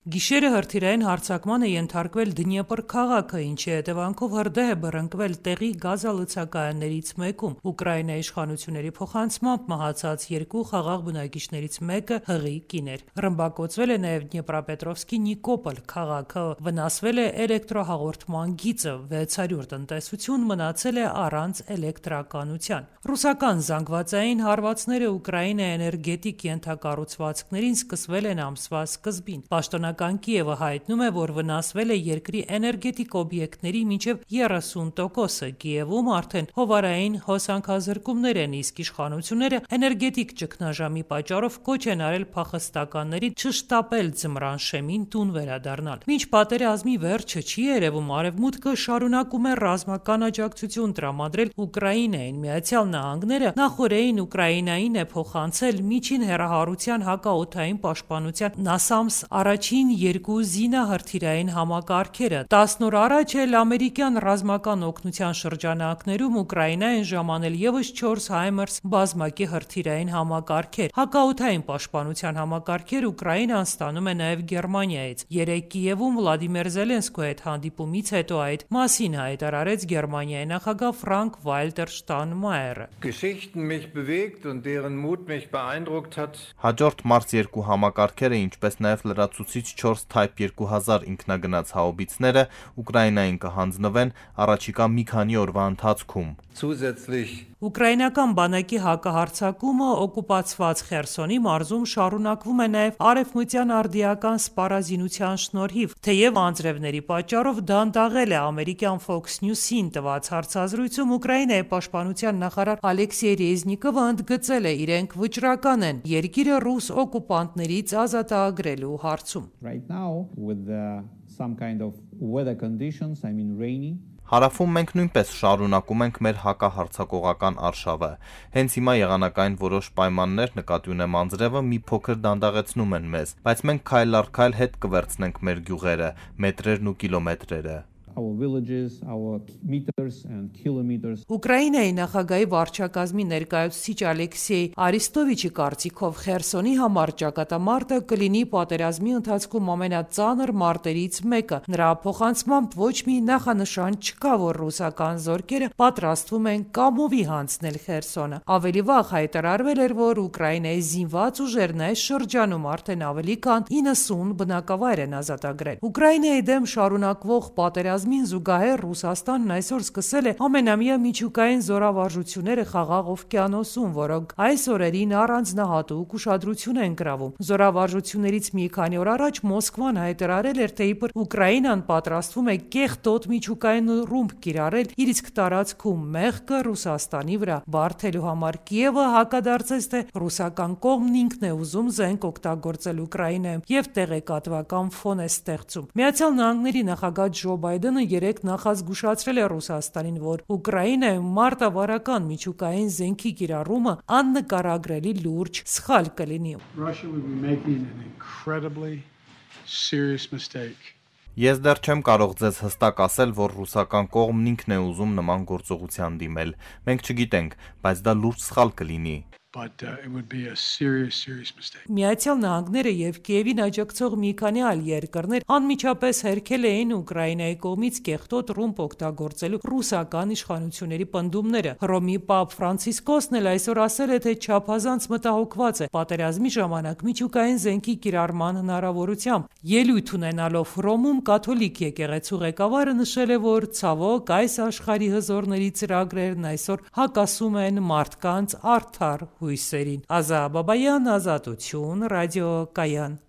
Գիշերը հրթիռային հարձակման է ենթարկվել Դնիեպր քաղաքը, ինչի հետևանքով հրդեհ է բռնկվել տեղի գազալցակայաններից մեկում։ Ուկրաինայի իշխանությունների փոխանցմամբ մահացած երկու խաղաղ բնակիչներից մեկը հղի կին էր։ Ռմբակոծվել է նաև Դնեպրապետրովսկի Նիկոպոլ քաղաքը, վնասվել է էլեկտրահաղորդման գիծը, 600 տնտեսություն մնացել է առանց էլեկտրականության։ Ռուսական զանգվածային հարվածները Ուկրաինայի էներգետիկ ենթակառուցվածքներին սկսվել են ամսվա սկզբին։ Պաշտոնական Կիևը հայտնում է, որ վնասվել է երկրի էներգետիկ օբյեկտների մինչև 30%-ը։ Կիևում արդեն հովարային հոսանքազրկումներ են, իսկ իշխանությունները էներգետիկ ճգնաժամի պատճառով կոչ են արել փախստականներին չշտապել ձմռան շեմին տուն վերադառնալ։ Մինչ պատերազմի վերջը չի երևում, Արևմուտքը շարունակում է ռազմական աջակցություն տրամադրել Ուկրաինային։ Միացյալ Նահանգները նախօրեին Ուկրաինային է փոխանցել միջին հեռահարության հակաօդային պաշտպանության NASAMS առաջին երկու զինահրթիռային համակարգերը։ 10 օր առաջ էլ ամերիկյան ռազմական օգնության շրջանակներում Ուկրաինա են ժամանել ևս 4 HIMARS բազմակի հրթիռային համակարգեր։ Հակաօդային պաշտպանության համակարգեր Ուկրաինան ստանում է նաև Գերմանիայից։ Երեկ Կիևում Վլադիմիր Զելենսկու հետ հանդիպումից հետո այդ մասին հայտարարեց Գերմանիայի նախագահ Ֆրանկ Վալտեր Շտայնմայերը։ Հաջորդ Մարս 2 համակարգերը, ինչպես նաև լրացուցիչ 4 Type 2000 ինքնագնաց հաուբիցները Ուկրաինային կհանձնվեն առաջիկա մի քանի օրվա ընթացքում։ Ուկրաինական բանակի հակահարձակումը օկուպացված Խերսոնի մարզում շարունակվում է նաև արևմտյան արդիական սպառազինության շնորհիվ, թեև անձրևների պատճառով դանդաղել է ամերիկյան Fox News-ին տված հարցազրույցում Ուկրաինայի պաշտպանության նախարար Ալեքսեյ Ռեզնիկովը ընդգծել է, իրենք վճռական են երկիրը ռուս օկուպանտներից ազատագրելու հարցում։ Հարավում մենք նույնպես շարունակում ենք մեր հակահարձակողական արշավը։ Հենց հիմա եղանակային որոշ պայմաններ, նկատի ունեմ անձրևը, մի փոքր դանդաղեցնում են մեզ, բայց մենք քայլ առ քայլ հետ կվերցնենք մեր գյուղերը, մետրերն ու կիլոմետրերը։ Ուկրաինայի նախագահի վարչակազմի ներկայացուցիչ Ալեքսեյ Արիստովիչի կարծիքով Խերսոնի համար ճակատամարտը կլինի պատերազմի ընթացքում ամենածանր մարտերից մեկը։ Նրա փոխանցմամբ ոչ մի նախանշան չկա, որ ռուսական զորքերը պատրաստվում են կամովի հանձնել Խերսոնը։ Ավելի վաղ հայտարարվել էր, որ Ուկրաինայի զինված ուժերն այս շրջանում արդեն ավելի քան 90 բնակավայր են ազատագրել։ Ուկրաինայի դեմ շարունակվող պատերազմին զուգահեռ Ռուսաստանն այսօր սկսել է ամենամյա միջուկային զորավարժությունները Խաղաղ օվկիանոսում, որոնք այս օրերին առանձնահատուկ ուշադրություն են գրավում։ Զորավարժություններից մի քանի օր առաջ Մոսկվան հայտարարել էր, թե իբր Ուկրաինան պատրաստվում է կեղտոտ միջուկային ռումբ կիրառել իր իսկ տարածքում մեղքը Ռուսաստանի վրա բարթելու համար։ Կիևը հակադարձեց, թե ռուսական կողմն ինքն է ուզում զենք օգտագործել Ուկրաինայում եւ տեղեկատվական ֆոն է ստեղծում։ Միացյալ Նահանգների նախագահ Ջո Բայդենը երեկ նախազգուշացրել է Ռուսաստանին, որ Ուկրաինայում մարտավարական միջուկային զենքի կիրառումը աննկարագրելի լուրջ սխալ կլինի։ Ես դեռ չեմ կարող ձեզ հստակ ասել, որ ռուսական կողմն ինքն է ուզում նման գործողության դիմել։ Մենք չգիտենք, բայց դա լուրջ սխալ կլինի։ Միացյալ Նահանգները եւ Կիևին աջակցող մի քանի այլ երկրներ անմիջապես հերքել էին Ուկրաինայի կողմից կեղտոտ ռումբ օգտագործելու ռուսական իշխանությունների պնդումները։ Հռոմի Պապ Ֆրանցիսկոսն էլ այսօր ասել է, թե չափազանց մտահոգված է պատերազմի ժամանակ միջուկային զենքի կիրառման հնարավորությամբ։ Ելույթ ունենալով Հռոմում կաթոլիկ եկեղեցու ղեկավարը նշել է, որ ցավոք այս աշխարհի հզորների ծրագրերն այսօր հակասում են մարդկանց արդար հույսերին։ Ազա Բաբայան, Ազատություն, ռադիոկայան։